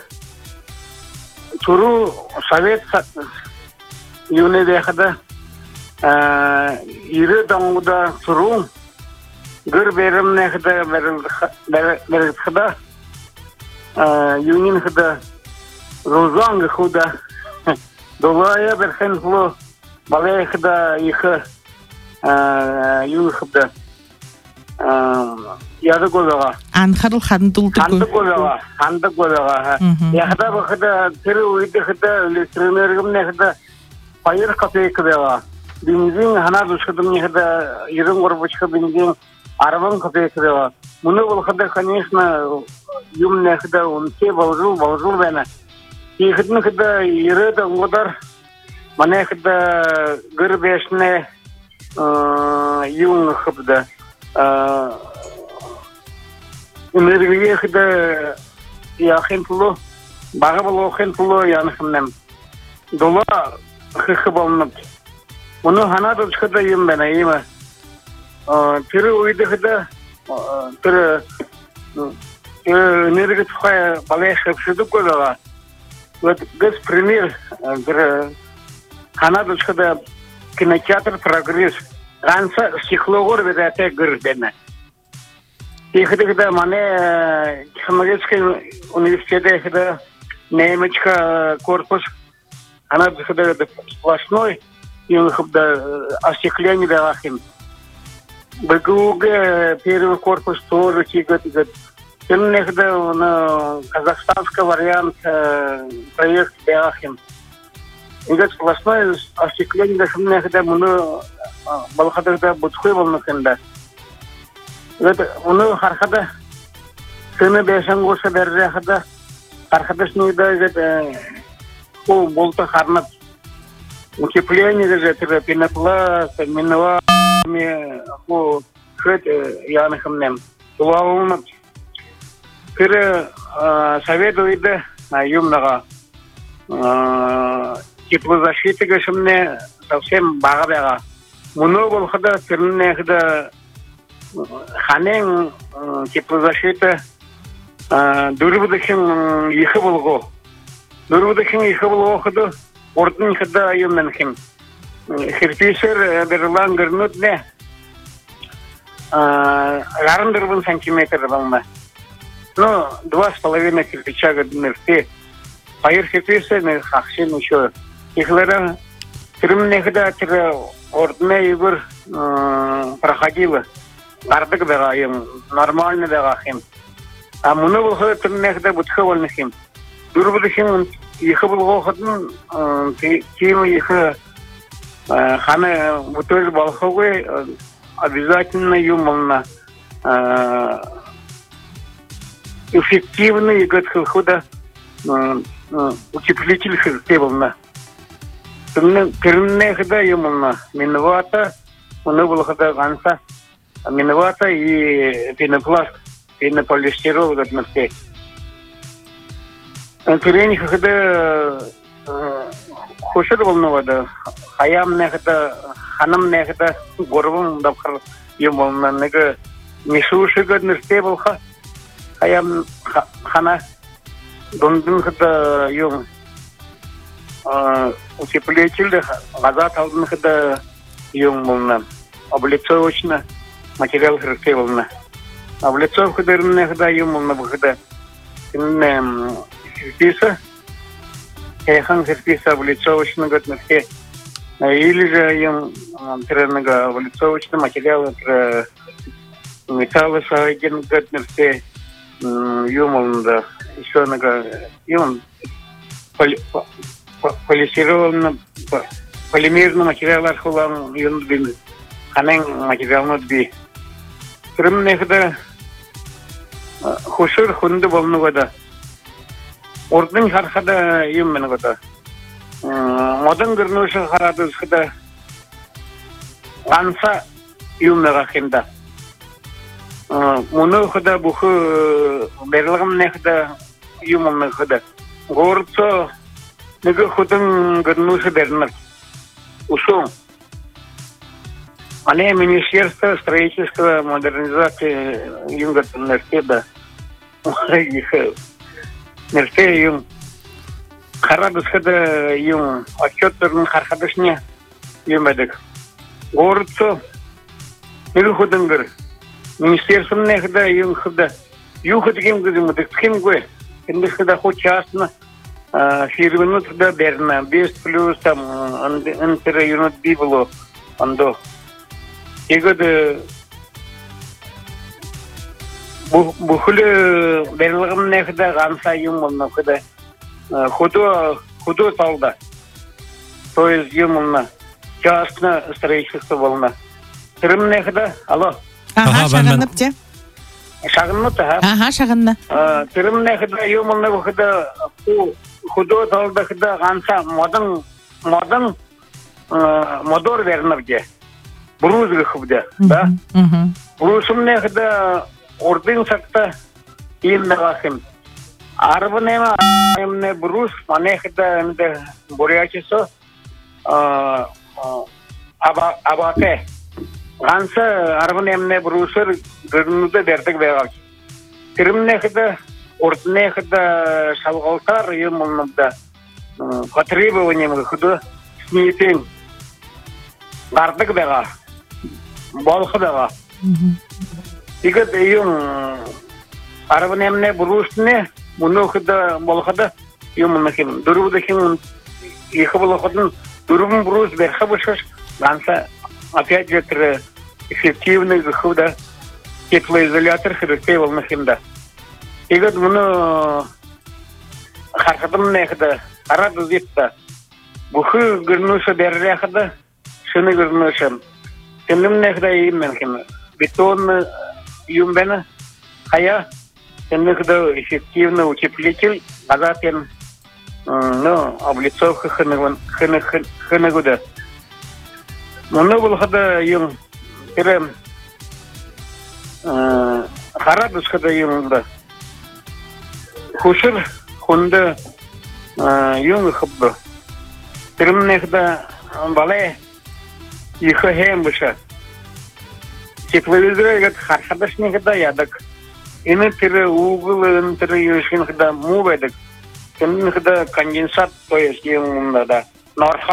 туру совет юнеде хыды ирі даңғыда туру гыр берім не хыды берілді хыда юнин хыды розаңғы худа Долая берхен фло балехда их юхда яда голага анхарл хандулды ханды голага ханды голага яхда бахда тэр үйдө хда электрэнергимне хда пайыр копейкага бензин хана душдым не хда ирын горбочка бензин арбан копейкага муну бол хда конечно юмне хда он все болжул болжул бена И хитны хида ирыда удар мане хида гырбешне юн хибда энергия хида яхин пуло бага боло хин пуло янхнем дола хибалнып уну ханада хида юм бена има тиры уйда хида тиры энергия тухая балеш хибшуду кодага Вот газ пример, гра Канада кинотеатр прогресс. Раньше стеклогор ведь гырдена. И когда мане Технологический университет, когда немецкий корпус, она когда сплошной, и он когда остекление дала-хим. Бегуге первый корпус тоже кигат гад. Тем не когда на казахстанский вариант проект Беахим. И как сплошное остекление, даже мне когда мы балхада когда будхой волны кенда. Вот мы хархада сыны бешен гоша берже хада хархада снуйда где о болта харнат утепление даже это пенопласт, минова, ми о хет янахмнем. Тулаумат Кыры совет уйды юмнага теплозащита гашымне совсем бага-бага. Муну болхада тирне хда ханен теплозащита дурбудахин ихы болго. Дурбудахин ихы болго хда ордын хда юмнанхим. Хирписер берлан гырнутне жарым дырбын сантиметр балма. Ну, два с половиной кирпича нырты. Пайыр кирпича на хахшин еще. Ихлера тирмне когда тир ордне игр проходила. Гардык бега им нормально бега хим. А муну был ход тирмне когда будховальный хим. Дурбуды хим ихы был ходн тим ихы хана бутыль балховый обязательно юмална. Эффективный год-хода утеплитель хребовна. Перне хода юмна миновата, он был хода ганса, миновата и пенопласт, пенополистирол год на все. Перне хода хошер волновада, хаям не хода, ханам не хода, горвом дабхар юмна, нега мишуши год на все волха. Хаям хана дондун хата юм утеплитель газа талдын хата юм болна облицовочно материал характерный. Облицовка дырная когда ему на выхода. Инне сервиса. Эхан сервиса облицовочно год на все. Или же им тренага облицовочный материал про металлы саген год на все. Юмон да еще нага юм полисированный полимерный материал архулан юнбин ханен материал нотби кремнехда хушур хунды болнугада ордын хархада юмменгада модан гырнушы харадысхда ганса юмнага хинда муну худа буху берлгам нехда юмом нехда горцо нега худын гырнушы бернер усум ане министерство строительства модернизации юнгат университета их нерте юм харадысхда юм отчеттерн хархадышне юмедек горцо нега худын гыр министерство нехда юм худа юхат кем гызым дек кем гой инде худа хочасно фирману туда берна без плюс там интер юнит библо андо егоды бухулы берлгым нехда ганса юм монна худа худо худо талда то есть юмна частно строительство волна кырым нехда алло Ага, шагынып те. Шагынып та. Ага, шагынна. Кырым нехда юмна худа худо талда худа ганса модан модан мотор вернерге брузга худа да брусум нехда ордын сакта илна гахим арбнема эмне брус манехда энде бурячисо а аба абате ганса арбнемне брусер гырнуда бердик бегак кирмнехда орднехда шалгалтар юмнда потребованием худа снитен бардык бега болхыдага игет юм арбнемне брусне мунухда болхыда юмна ким дуруда ким ихболходун дурум брус берхабышш ганса опять же эффективный худа теплоизолятор характерил на химда игет муну хархатым нехда арады зипта бухы гырнуша беррехда шыны гырнуша тендим нехда имен хим бетон юмбена хая тендихда эффективный утеплитель азатен ну облицовка хынагун хыны хынагуда муну булхада юм керем харадус хада юмда хушур хунда юм хабба термнехда бале их хем буша тепловизор хархадашнехда ядак ины тире угол интер юшин хда муведак темнехда конденсат то есть юмда да норха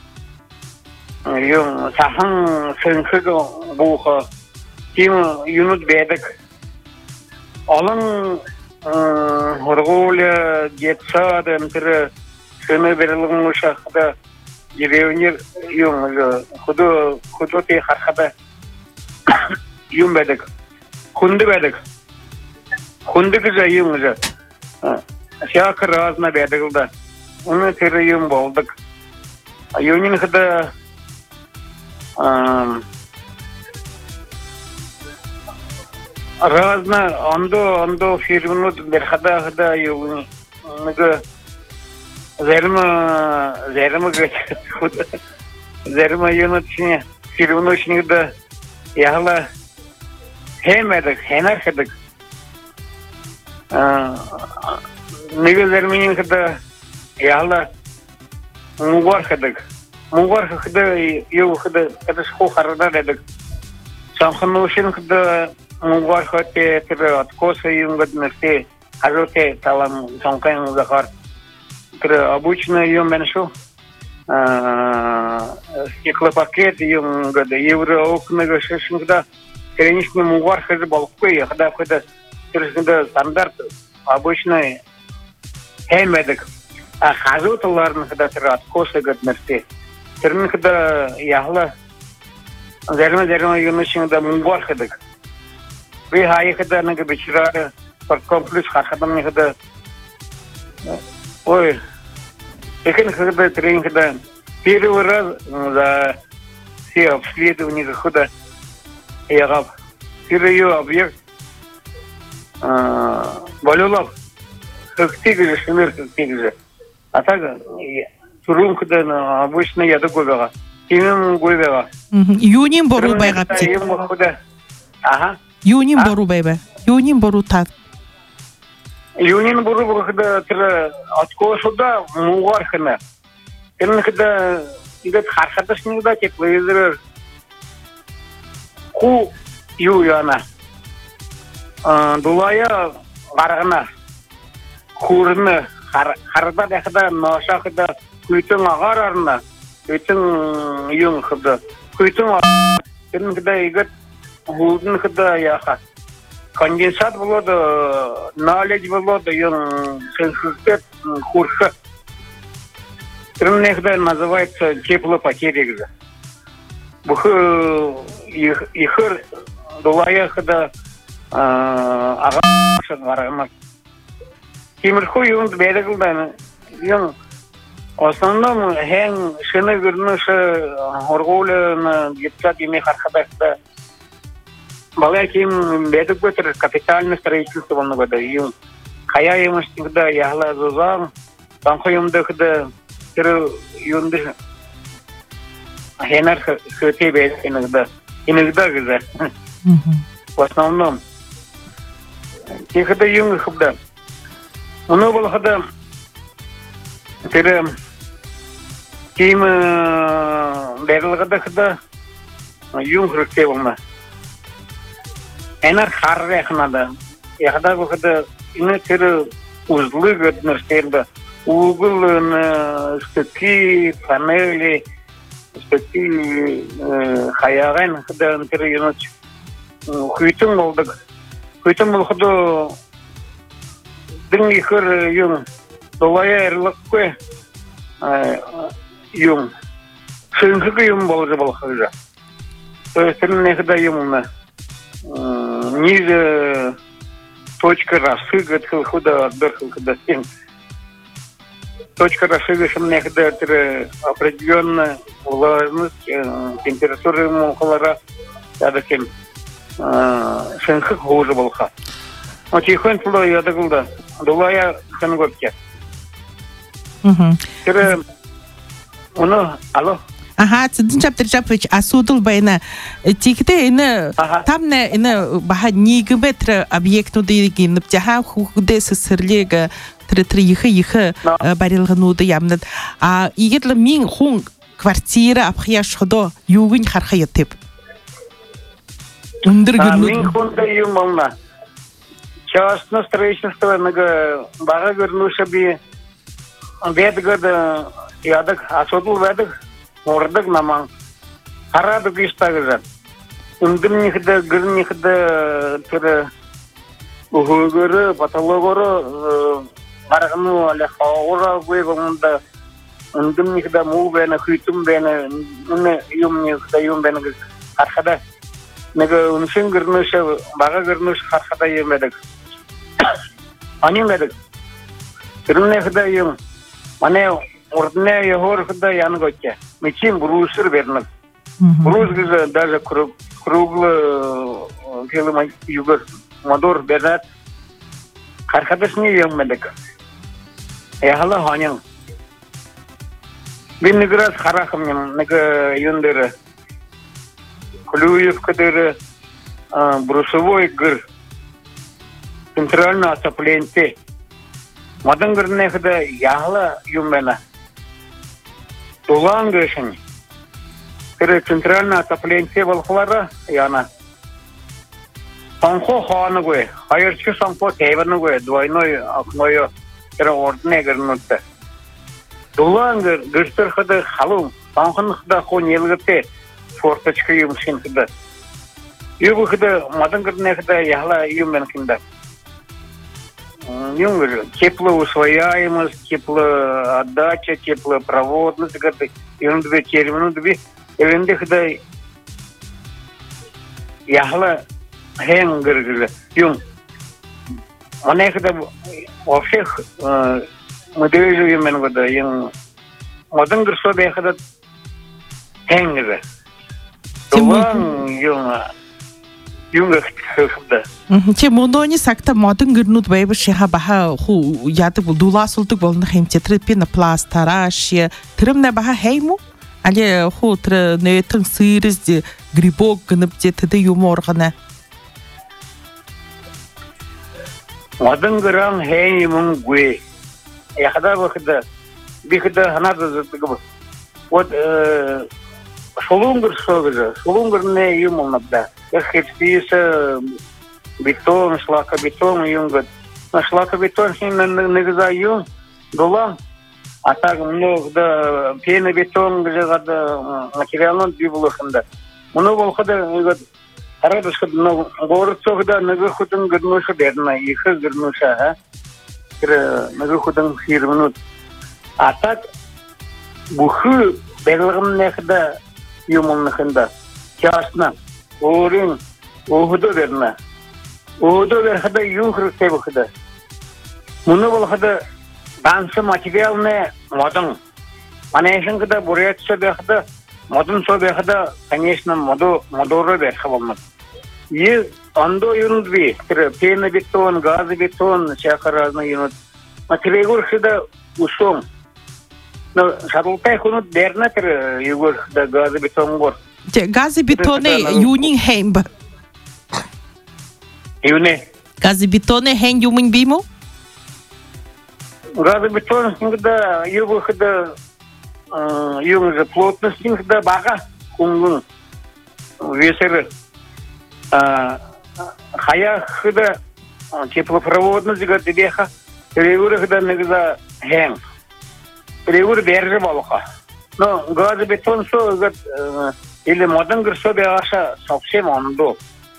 юм сахан сынхыга буха тим юнут бедак алан хорголя детса дентер сыны берилгэн ушахда деревнер юм худо худо те хархада юм бедак хунды бедак хунды гыжа юм гыжа сяка разна бедагылда уны тер юм болдык юнин хада разно андо андо фирму берхада хада юн нга зерма зерма худа зерма юночне фирмуночнигда яхла хемедик хенахедик нга зерминин хада яхла мугархедик мугарх хада ю хада это шхо харада дедик самханушин хада мугарх те те откоса юнгад нерте азоте талам самкан захар обычно ее меньшу стеклопакет юм года евро окна шишинда конечно мугар хазы балкой когда когда терсинда стандарт обычный хэмэдэг а хазуталарны когда трат косы гаднарте термин когда яхла зерна зерна юношинда мугар хадаг ви хай когда нага бичра par комплекс хахадам когда ой экен когда тренинг когда первый раз за все обследования захода я первый объект болелов как тигр шумер как тигр а так турум когда обычно я договора именно гоговора юним бору байгапти ага юним бору байба юним бору та юнин бору когда тэр откошуда мугархна тэр когда идет хархаташны да теплоизер ку ю яна а дулая гаргана курны харда дахда ношахда күйтен агарарна күйтен юн хда күйтен тэр когда игет худын хда яха конденсат болады наледь болады юн сенситет курха Треннехда называется теплопотеря. Бух их ихр дулая хда ага шарама. Кимрху юн бедагылдан юн в основном хэн шины вернуше оргулы гитсат име хархадахда балаким бедагбетер капитальное строительство он года юн хая ему всегда яхла зузам там хуюмда хда тэр юнды хенар хтебе иногда иногда где в основном их это юнг хда оно было хда тэр тим берлгада хда юнг хтебна энер харрехнада я хда хда ине тэр узлы гаднерстенда угол на стеки панели стеки хаяган хда интерьерно хуйтун болдук хуйтун болду динги хөр юм долая эрлыккой юм сынхы юм болду болхажа то есть не хда юм ниже точка расыгат худа отдыхал когда стен точка расширения некоторые определенная влажность, температура ему холора, я таким шенхак хуже болха. Вот их он туда я догулда, дулая ханготке. Теперь, оно, алло. Ага, цидин чаптыр чапыч асудыл байна. Тикте ине тамне ине баха нигметр объектну дигин птяха худе сырлега три-три ихе-ихе барилгануды ямнат. А игетле мин хун квартира апхияш ходо югин хархаятып. Ундыргынуды. Мин хун да юмална. Частно строительство нага бага вернуша би бедгада ядак асудыл ведак ордак наман. Харадык иштагызат. Ундырнихда гырнихда тыры угугыры патологоры Аргну але хаура вебунда ундум никда му бена хитум бена не юм никда юм бена хархада нега уншин гырныша бага гырныш хархада емедик анимедик тэрне хда юм мане ордне йогор хда янготке мичин брусыр бернак брус гыza даже круглый километр югор мотор бернат хархадашни емедик я хала ханян бин ниграс харахам нега юндер клюев кадер брусовой гыр центральное отопление мадангырне хда яхла юмена тулангышын тэр центральное отопление волхлара яна санхо ханагой хайрчы санхо теванагой двойной окной тэр ордне гэрнутта дулангыр гыстыр хда халу Банхынықта хон елгіте форточка юмшин кіді. Юбы кіді мадан кірдіне кіді яғла юммен кінді. Юнгер, теплоусвояемость, теплоотдача, теплопроводность, кіді. Юндыбе терминудыбе. Евенде кіді яғла хэм кіргілі. Юм. Ана кіді вообще мөдөйлі юммен кіді. Юм. Мадан кірсо бе кіді Хенгере. Долан юнга юнга хыхда. Те монони сакта модын гырнут байбы шеха баха ху яды бул дула султук болны хемте трипина пластараши тримна баха хейму али ху тр нетин сырыз грибок гынып те тды юморгана. Модын гыран хеймун гуе. Яхда бахда бихда ханада зыдгы. Вот Шолунгер согызы, шолунгерне юмылнапда. Хепсисы бетон, шлакобетон юмгат. На шлакобетон хинна негіза юм, долан. А так много пенобетон гыжагада материалын дюбулахында. Мұны болхада арадышкы город согда нығы худын гырнуша берна, ихы гырнуша, нығы худын хир минут. А так бухы берлығым нехда юмылнықында. Часна, орын, оғыды берна. Оғыды берхада юм хырықтай бұқыда. Мұны болхада дансы материалны модын. Манайшын кыда бурят со берхада, модын со берхада, конечно, модоры берха болмады. И андо юнудви, пенобетон, газобетон, всяко разные юнуд. Материал хыда усом. Но шатлтай хунут бернатыр югор да газобетон гор. Те газобетоне юнин хеймба. Юне. Газобетоне хейм юмин биму? Газобетон сингда югор хда югор за плотность сингда бага кунгун весер хая хда теплопроводность га дебеха югор хда негда хейм. Перевор берже балха. Но газобетон со или модern грсо беаша совсем ондо.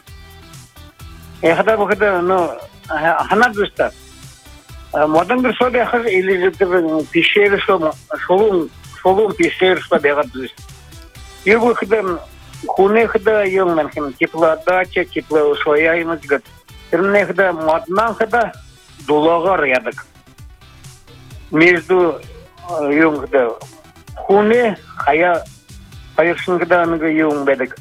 Эхда бохда но ханадуста. Модern грсо беаша или пещеры со шолун шолун пещеры со бегадус. Его хда хуне хда юман хим теплоотдача, теплоусвояемость гад. Терне хда моднан хда долагар ядык. Между юнгда хуне хая хайшынгда нга юнг бедик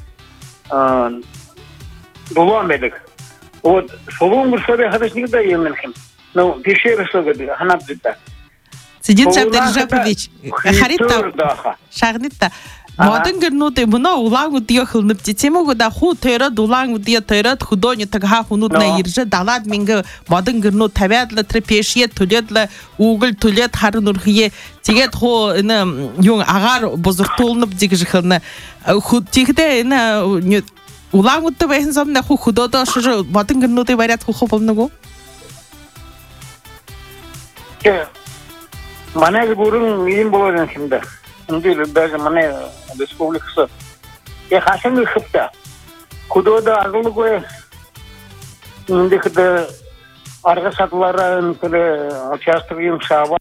долан бедик вот шолунгур собе хадашнигда юнгнхим но пещера согады ханабдита Сидит Жабдержапович харитта шагнитта модын гырнуты мына улан удия хылнып тетему да ху тера дулан удия тера худони тагха хунут на ирже далад минга модын гырну табядлы трепешие түледлы угыл түлет харынурхие тигет хо ина юн агар бозуртулнып дигж хылны худ тигде ина улан удта бэхэн замна ху худода шыжы модын гырнуты варят ху хопылныгу Мана бурун им болған кимда. Инде даже мана республикасы. Я хашын хыпта. Кудода аргылыгы. Инде кыда арга сатларын кылы участвуем шаба.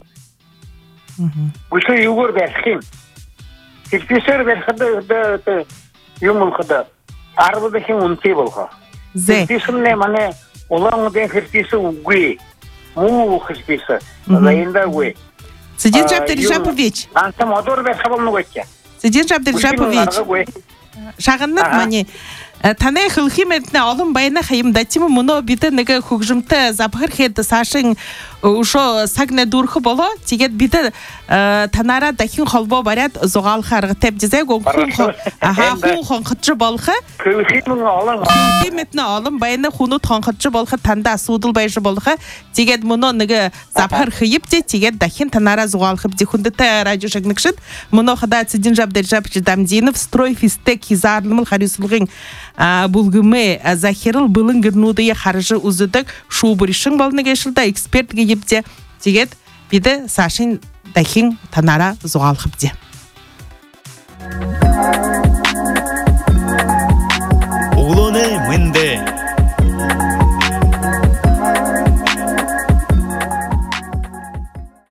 Бушы югор берхим. Типисер берхада да юмул кыда. Арбада хим унти болга. Типисне мана улам ден хиртисы угуй. Му хиртисы. Заинда угуй. Сидит Жабдержапович. Антам одор бе хабалны гөтче. Сидит Жабдержапович. Шагыннат мани. Тане хылхиметне алым байна хайымда тиму муно биде неге хугжымты запхыр хет сашын ушо сагне дурхы боло тигет биде танара дахин холбо барят зогал харгы теп дизе гон хун аха хун хун хытчы болхы хылхимне алым хылхиметне алым байна хуну тонхытчы болхы танда судул байжы болхы тигет муно неге запхыр хыйып те тигет дахин танара зогал хып дихунды та радио шагныкшыт муно хада Сидин Жабдержапович Дамдинов стройфистек хизарлымыл харисулгын булгыме захирыл былын гырнуды харжы узыдык шубырышын балны гешилда эксперт гейипте тигет биде сашин дахин танара зугал хыпте.